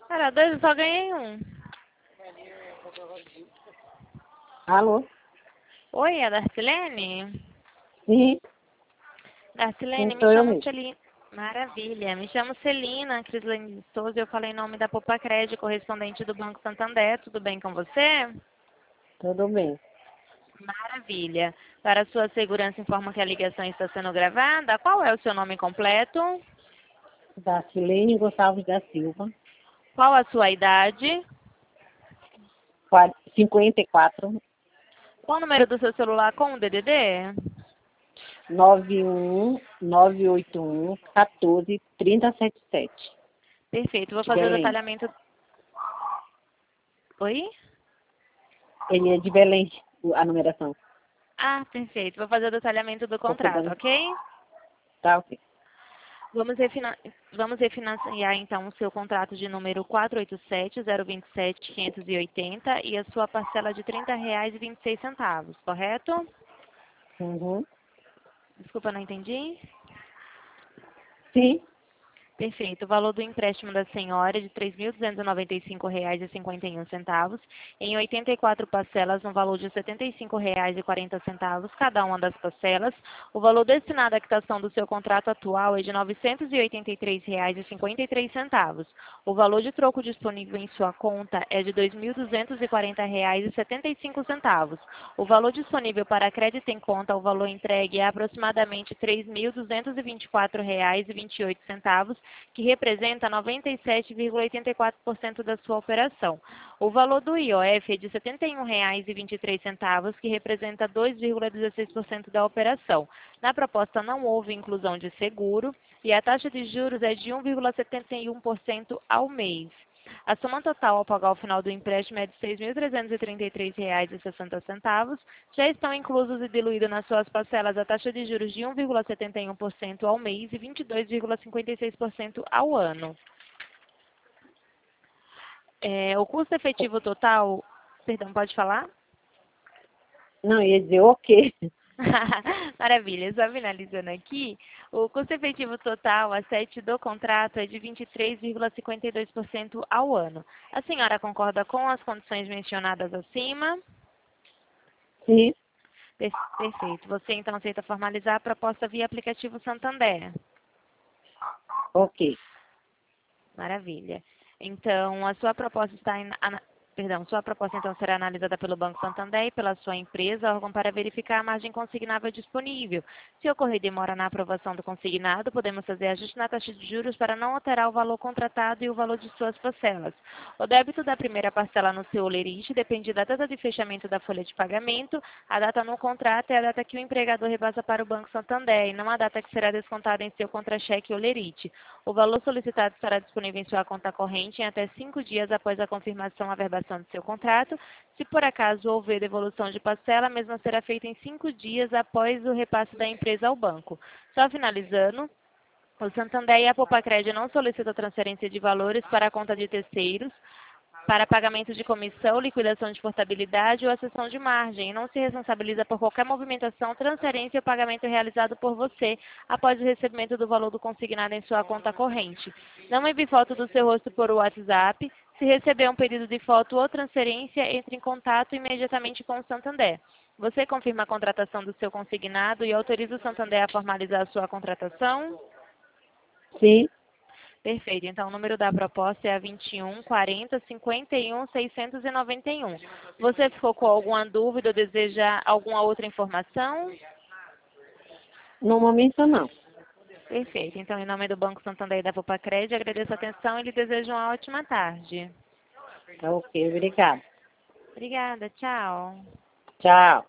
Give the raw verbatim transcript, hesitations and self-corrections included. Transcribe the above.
Era dois, eu só ganhei um. Alô? Oi, é a Darcilene? Sim, sim, Darcilene, me sou eu chamo mesmo. Celina. Maravilha. Me chamo Celina Crislene de Souza e eu falei em nome da Popacred, correspondente do Banco Santander. Tudo bem com você? Tudo bem. Maravilha. Para sua segurança, informo que a ligação está sendo gravada. Qual é o seu nome completo? Da Silene Gonçalves da Silva, Qual a sua idade? qua- cinquenta e quatro, Qual o número do seu celular com o D D D? nove um nove oito um, quatorze, trinta setenta e sete. Perfeito. Vou De fazer o Belém. detalhamento. Oi? Ele é de Belém, o- a numeração. Ah, perfeito. Vou fazer o detalhamento do Tô contrato, pegando. ok? Tá, ok. Vamos, refina... Vamos refinanciar, então, o seu contrato de número quatro oito sete, zero dois sete, quinhentos e oitenta e a sua parcela de trinta reais e vinte e seis centavos, correto? Uhum. Desculpa, não entendi. Sim, Perfeito. O valor do empréstimo da senhora é de três mil duzentos e noventa e cinco reais e cinquenta e um centavos, em oitenta e quatro parcelas no valor de setenta e cinco reais e quarenta centavos cada uma das parcelas. O valor destinado à quitação do seu contrato atual é de novecentos e oitenta e três reais e cinquenta e três centavos. O valor de troco disponível em sua conta é de dois mil duzentos e quarenta reais e setenta e cinco centavos. O valor disponível para crédito em conta, o valor entregue é aproximadamente três mil duzentos e vinte e quatro reais e vinte e oito centavos, que representa noventa e sete vírgula oitenta e quatro por cento da sua operação. O valor do I O F é de setenta e um reais e vinte e três centavos, que representa dois vírgula dezesseis por cento da operação. Na proposta não houve inclusão de seguro e a taxa de juros é de um vírgula setenta e um por cento ao mês. A soma total ao pagar ao final do empréstimo é de seis mil trezentos e trinta e três reais e sessenta centavos. Já estão inclusos e diluídos nas suas parcelas a taxa de juros de um vírgula setenta e um por cento ao mês e vinte e dois vírgula cinquenta e seis por cento ao ano. É, o custo efetivo total... Perdão, pode falar? não, ia dizer o quê? Maravilha, só finalizando aqui, o custo efetivo total a sete do contrato é de vinte e três vírgula cinquenta e dois por cento ao ano. A senhora concorda com as condições mencionadas acima? Sim, Per- Perfeito. Você então aceita formalizar a proposta via aplicativo Santander? ok. Maravilha. Então, a sua proposta está em, ana- perdão, sua proposta então será analisada pelo Banco Santander e pela sua empresa, órgão para verificar a margem consignável disponível. Se ocorrer demora na aprovação do consignado, podemos fazer ajuste na taxa de juros para não alterar o valor contratado e o valor de suas parcelas. O débito da primeira parcela no seu olerite depende da data de fechamento da folha de pagamento, a data no contrato é a data que o empregador repassa para o Banco Santander e não a data que será descontada em seu contra-cheque olerite. O valor solicitado estará disponível em sua conta corrente em até cinco dias após a confirmação ou averbação do seu contrato. Se por acaso houver devolução de parcela, a mesma será feita em cinco dias após o repasse da empresa ao banco. Só finalizando, o Santander e a Popacred não solicitam transferência de valores para a conta de terceiros, para pagamento de comissão, liquidação de portabilidade ou acessão de margem, e não se responsabiliza por qualquer movimentação, transferência ou pagamento realizado por você após o recebimento do valor do consignado em sua conta corrente. Não envie foto do seu rosto por WhatsApp. Se receber um pedido de foto ou transferência, entre em contato imediatamente com o Santander. Você confirma a contratação do seu consignado e autoriza o Santander a formalizar a sua contratação? Sim, Perfeito. Então, o número da proposta é a vinte e um, quarenta, cinquenta e um, seiscentos e noventa e um. Você ficou com alguma dúvida ou deseja alguma outra informação? no momento não. Perfeito. Então, em nome do Banco Santander e da Popacred, agradeço a atenção e lhe desejo uma ótima tarde. Tá ok, obrigada. Obrigada. Tchau. Tchau.